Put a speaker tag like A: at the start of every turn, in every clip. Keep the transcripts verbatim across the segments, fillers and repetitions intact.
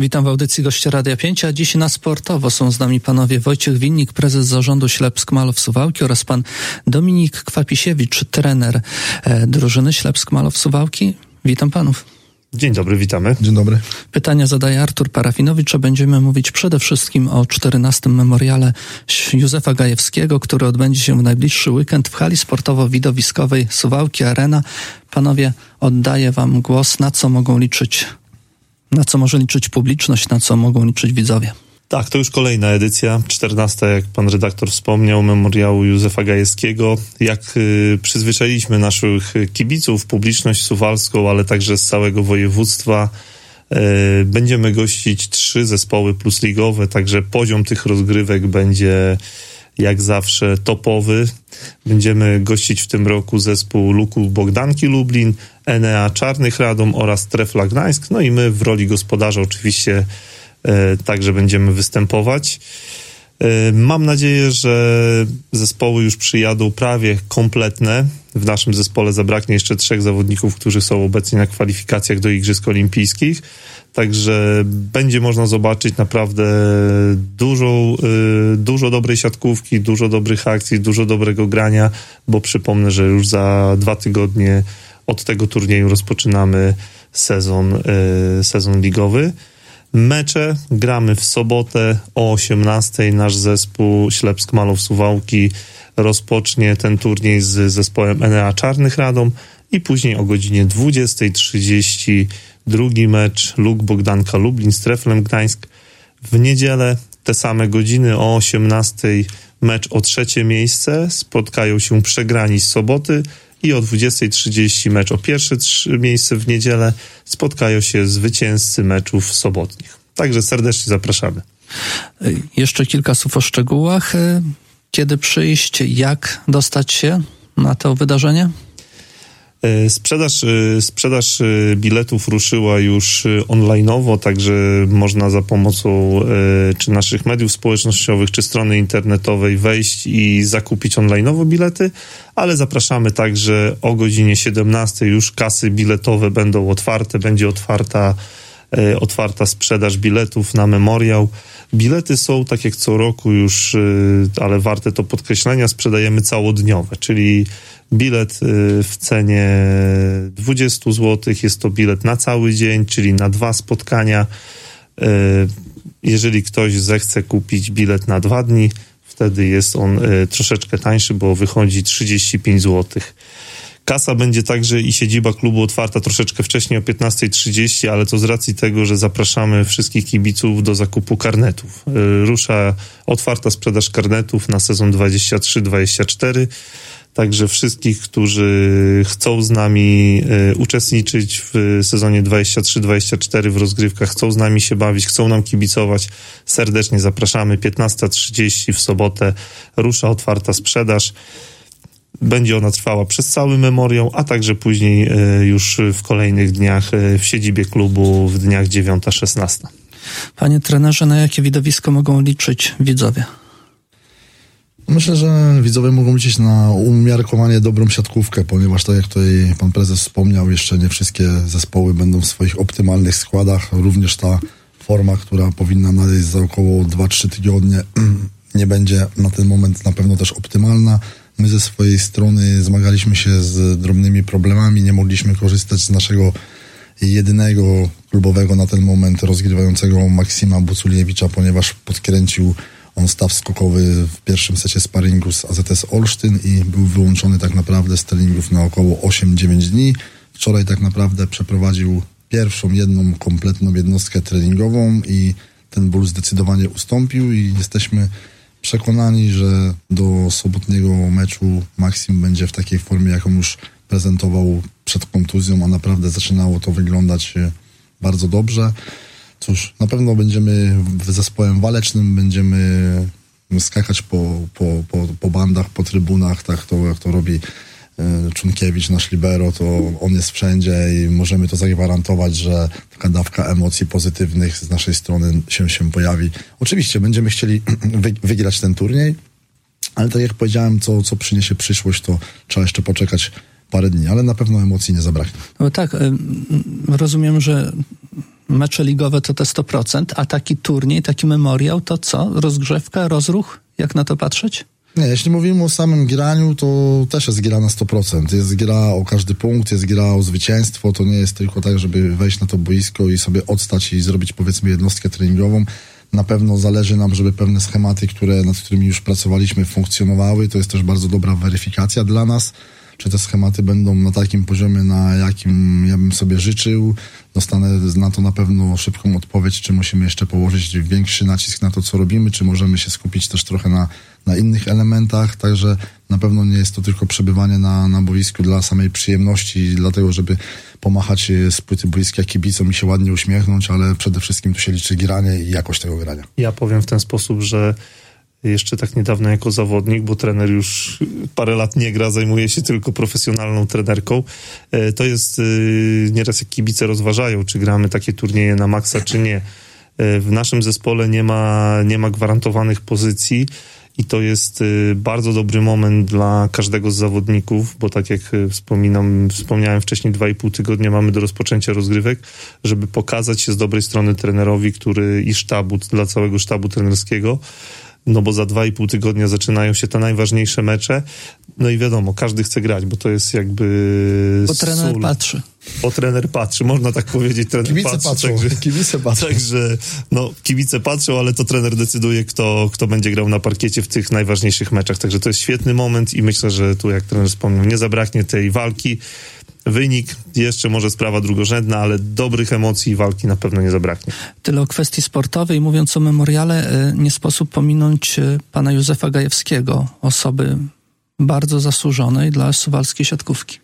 A: Witam w audycji Goście Radia pięć, a dziś na sportowo są z nami panowie Wojciech Winnik, prezes zarządu Ślepsk Malow Suwałki, oraz pan Dominik Kwapisiewicz, trener e, drużyny Ślepsk Malow Suwałki. Witam panów.
B: Dzień dobry, witamy.
C: Dzień dobry.
A: Pytania zadaje Artur Parafinowicz, a będziemy mówić przede wszystkim o czternastym memoriale Józefa Gajewskiego, który odbędzie się w najbliższy weekend w hali sportowo-widowiskowej Suwałki Arena. Panowie, oddaję wam głos, na co mogą liczyć, na co może liczyć publiczność, na co mogą liczyć widzowie.
B: Tak, to już kolejna edycja, czternasta, jak pan redaktor wspomniał, memoriału Józefa Gajewskiego. Jak y, przyzwyczailiśmy naszych kibiców, publiczność suwalską, ale także z całego województwa, y, będziemy gościć trzy zespoły plus ligowe, także poziom tych rozgrywek będzie jak zawsze topowy. Będziemy gościć w tym roku zespół Luku Bogdanki Lublin, Enea Czarnych Radom oraz Trefla Gdańsk. No i my w roli gospodarza oczywiście e, także będziemy występować. E, mam nadzieję, że zespoły już przyjadą prawie kompletne. W naszym zespole zabraknie jeszcze trzech zawodników, którzy są obecnie na kwalifikacjach do Igrzysk Olimpijskich. Także będzie można zobaczyć naprawdę dużo, y, dużo dobrej siatkówki, dużo dobrych akcji, dużo dobrego grania, bo przypomnę, że już za dwa tygodnie od tego turnieju rozpoczynamy sezon, y, sezon ligowy. Mecze gramy w sobotę o osiemnastej. Nasz zespół Ślepsk Malow Suwałki rozpocznie ten turniej z zespołem Enea Czarnych Radom i później o godzinie dwudziesta trzydzieści drugi mecz Luk Bogdanka Lublin z Treflem Gdańsk. W niedzielę te same godziny o osiemnastej mecz o trzecie miejsce. Spotkają się przegrani z soboty i o dwudziesta trzydzieści mecz o pierwsze trzy miejsce w niedzielę. Spotkają się zwycięzcy meczów sobotnich. Także serdecznie zapraszamy.
A: Jeszcze kilka słów o szczegółach. Kiedy przyjść, jak dostać się na to wydarzenie?
B: Sprzedaż, sprzedaż biletów ruszyła już online'owo, także można za pomocą czy naszych mediów społecznościowych, czy strony internetowej wejść i zakupić online'owo bilety, ale zapraszamy także o godzinie siedemnastej już kasy biletowe będą otwarte, będzie otwarta, otwarta sprzedaż biletów na memoriał. Bilety są, tak jak co roku już, ale warte to podkreślenia, sprzedajemy całodniowe, czyli bilet w cenie dwadzieścia złotych, jest to bilet na cały dzień, czyli na dwa spotkania. Jeżeli ktoś zechce kupić bilet na dwa dni, wtedy jest on troszeczkę tańszy, bo wychodzi trzydzieści pięć złotych. Kasa będzie także i siedziba klubu otwarta troszeczkę wcześniej o piętnasta trzydzieści, ale to z racji tego, że zapraszamy wszystkich kibiców do zakupu karnetów. Rusza otwarta sprzedaż karnetów na sezon dwadzieścia trzy dwadzieścia cztery. Także wszystkich, którzy chcą z nami y, uczestniczyć w sezonie dwadzieścia trzy dwadzieścia cztery w rozgrywkach, chcą z nami się bawić, chcą nam kibicować, serdecznie zapraszamy. piętnasta trzydzieści w sobotę rusza otwarta sprzedaż. Będzie ona trwała przez cały memoriał, a także później y, już w kolejnych dniach y, w siedzibie klubu w dniach dziewiąta szesnasta.
A: Panie trenerze, na jakie widowisko mogą liczyć widzowie?
C: Myślę, że widzowie mogą liczyć na umiarkowanie dobrą siatkówkę, ponieważ tak jak tutaj pan prezes wspomniał, jeszcze nie wszystkie zespoły będą w swoich optymalnych składach. Również ta forma, która powinna nadejść za około dwa trzy tygodnie, nie będzie na ten moment na pewno też optymalna. My ze swojej strony zmagaliśmy się z drobnymi problemami, nie mogliśmy korzystać z naszego jedynego klubowego na ten moment rozgrywającego Maksima Buculiewicza, ponieważ podkręcił on staw skokowy w pierwszym secie sparingu z A Z S Olsztyn i był wyłączony tak naprawdę z treningów na około osiem dziewięć dni. Wczoraj tak naprawdę przeprowadził pierwszą, jedną kompletną jednostkę treningową i ten ból zdecydowanie ustąpił i jesteśmy przekonani, że do sobotniego meczu Maksim będzie w takiej formie, jaką już prezentował przed kontuzją, a naprawdę zaczynało to wyglądać bardzo dobrze. Cóż, na pewno będziemy w zespołem walecznym, będziemy skakać po, po, po, po bandach, po trybunach, tak to jak to robi Czunkiewicz, nasz libero, to on jest wszędzie i możemy to zagwarantować, że taka dawka emocji pozytywnych z naszej strony się, się pojawi. Oczywiście będziemy chcieli wy, wygrać ten turniej, ale tak jak powiedziałem, co, co przyniesie przyszłość, to trzeba jeszcze poczekać parę dni, ale na pewno emocji nie zabraknie.
A: No tak, rozumiem, że Mecze ligowe to te sto procent, a taki turniej, taki memoriał to co? Rozgrzewka, rozruch? Jak na to patrzeć?
C: Nie, jeśli mówimy o samym graniu, to też jest gra na sto procent. Jest gra o każdy punkt, jest gra o zwycięstwo. To nie jest tylko tak, żeby wejść na to boisko i sobie odstać i zrobić, powiedzmy, jednostkę treningową. Na pewno zależy nam, żeby pewne schematy, które, nad którymi już pracowaliśmy, funkcjonowały. To jest też bardzo dobra weryfikacja dla nas. Czy te schematy będą na takim poziomie, na jakim ja bym sobie życzył. Dostanę na to na pewno szybką odpowiedź, czy musimy jeszcze położyć większy nacisk na to, co robimy, czy możemy się skupić też trochę na, na innych elementach. Także na pewno nie jest to tylko przebywanie na, na boisku dla samej przyjemności, dlatego żeby pomachać z płyty boiska kibicom i się ładnie uśmiechnąć, ale przede wszystkim tu się liczy granie i jakość tego grania.
B: Ja powiem w ten sposób, że jeszcze tak niedawno jako zawodnik, bo trener już parę lat nie gra, zajmuje się tylko profesjonalną trenerką. To jest nieraz jak kibice rozważają, czy gramy takie turnieje na maksa, czy nie. W naszym zespole nie ma, nie ma gwarantowanych pozycji i to jest bardzo dobry moment dla każdego z zawodników, bo tak jak wspominam, wspomniałem wcześniej, dwa i pół tygodnia mamy do rozpoczęcia rozgrywek, żeby pokazać się z dobrej strony trenerowi, który i sztabu, dla całego sztabu trenerskiego. No bo za dwa i pół tygodnia zaczynają się te najważniejsze mecze. No i wiadomo, każdy chce grać, bo to jest jakby...
A: Bo trener
B: sól.
A: patrzy.
B: Bo trener patrzy, można tak powiedzieć, trener
C: kibice
B: patrzy.
C: Patrzą,
B: także,
C: kibice patrzą.
B: Także, no, kibice patrzą, ale to trener decyduje, kto, kto będzie grał na parkiecie w tych najważniejszych meczach. Także to jest świetny moment i myślę, że tu, jak trener wspomniał, nie zabraknie tej walki. Wynik, jeszcze może sprawa drugorzędna, ale dobrych emocji i walki na pewno nie zabraknie.
A: Tyle o kwestii sportowej. Mówiąc o memoriale, nie sposób pominąć pana Józefa Gajewskiego, osoby bardzo zasłużonej dla suwalskiej siatkówki.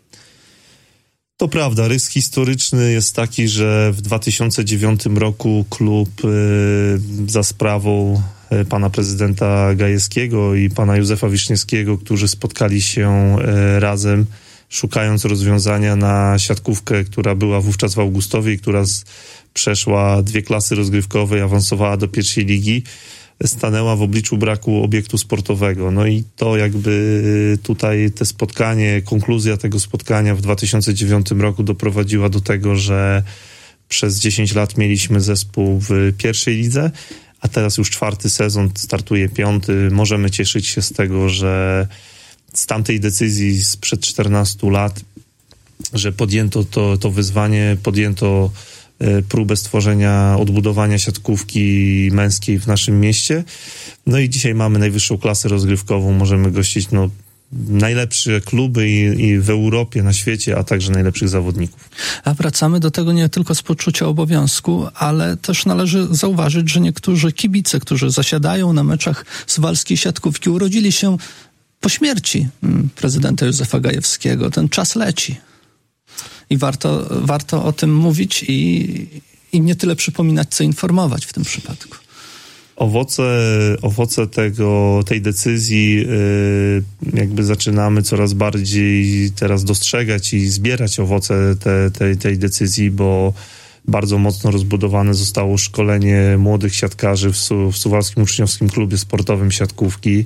B: To prawda, rys historyczny jest taki, że w dwa tysiące dziewiątym roku klub y, za sprawą y, pana prezydenta Gajewskiego i pana Józefa Wiszniewskiego, którzy spotkali się y, razem, szukając rozwiązania na siatkówkę, która była wówczas w Augustowie i która z, przeszła dwie klasy rozgrywkowe i awansowała do pierwszej ligi, stanęła w obliczu braku obiektu sportowego. No i to jakby tutaj te spotkanie, konkluzja tego spotkania w dwa tysiące dziewiątym roku doprowadziła do tego, że przez dziesięć lat mieliśmy zespół w pierwszej lidze, a teraz już czwarty sezon, startuje piąty. Możemy cieszyć się z tego, że z tamtej decyzji sprzed czternastu lat, że podjęto to, to wyzwanie, podjęto e, próbę stworzenia, odbudowania siatkówki męskiej w naszym mieście. No i dzisiaj mamy najwyższą klasę rozgrywkową, możemy gościć no, najlepsze kluby i, i w Europie, na świecie, a także najlepszych zawodników.
A: A wracamy do tego nie tylko z poczucia obowiązku, ale też należy zauważyć, że niektórzy kibice, którzy zasiadają na meczach suwalskiej siatkówki, urodzili się po śmierci prezydenta Józefa Gajewskiego. Ten czas leci. I warto, warto o tym mówić i, i nie tyle przypominać, co informować w tym przypadku.
B: Owoce, owoce tego, tej decyzji yy, jakby zaczynamy coraz bardziej teraz dostrzegać i zbierać owoce te, tej, tej decyzji, bo bardzo mocno rozbudowane zostało szkolenie młodych siatkarzy w, Su, w Suwalskim Uczniowskim Klubie Sportowym Siatkówki.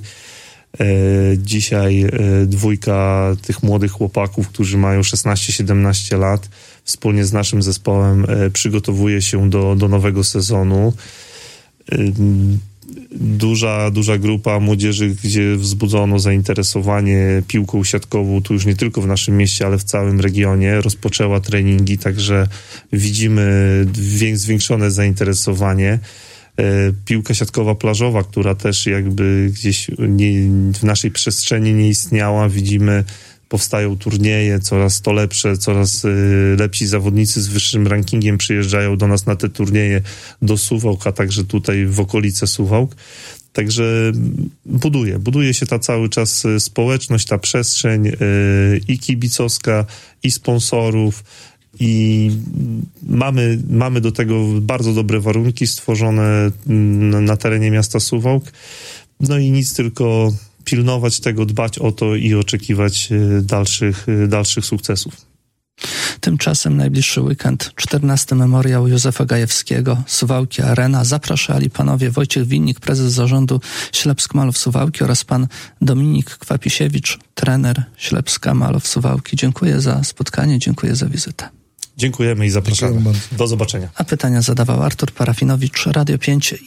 B: Dzisiaj dwójka tych młodych chłopaków, którzy mają szesnaście siedemnaście lat, wspólnie z naszym zespołem przygotowuje się do, do nowego sezonu. Duża, duża grupa młodzieży, gdzie wzbudzono zainteresowanie piłką siatkową, tu już nie tylko w naszym mieście, ale w całym regionie, rozpoczęła treningi, także widzimy zwiększone zainteresowanie. Piłka siatkowa plażowa, która też jakby gdzieś nie, w naszej przestrzeni nie istniała. Widzimy, powstają turnieje, coraz to lepsze, coraz y, lepsi zawodnicy z wyższym rankingiem przyjeżdżają do nas na te turnieje, do Suwałk, a także tutaj w okolice Suwałk. Także buduje, buduje się ta cały czas społeczność, ta przestrzeń y, i kibicowska, i sponsorów. I mamy, mamy do tego bardzo dobre warunki stworzone na, na terenie miasta Suwałk. No i nic, tylko pilnować tego, dbać o to i oczekiwać dalszych, dalszych sukcesów.
A: Tymczasem najbliższy weekend, czternasty memoriał Józefa Gajewskiego, Suwałki Arena. Zapraszali panowie Wojciech Winnik, prezes zarządu Ślepsk Malow Suwałki oraz pan Dominik Kwapisiewicz, trener Ślepska Malow Suwałki. Dziękuję za spotkanie, dziękuję za wizytę.
B: Dziękujemy i zapraszamy.
C: Dziękujemy bardzo.
B: Do zobaczenia.
A: A pytania zadawał Artur Parafinowicz, Radio pięć.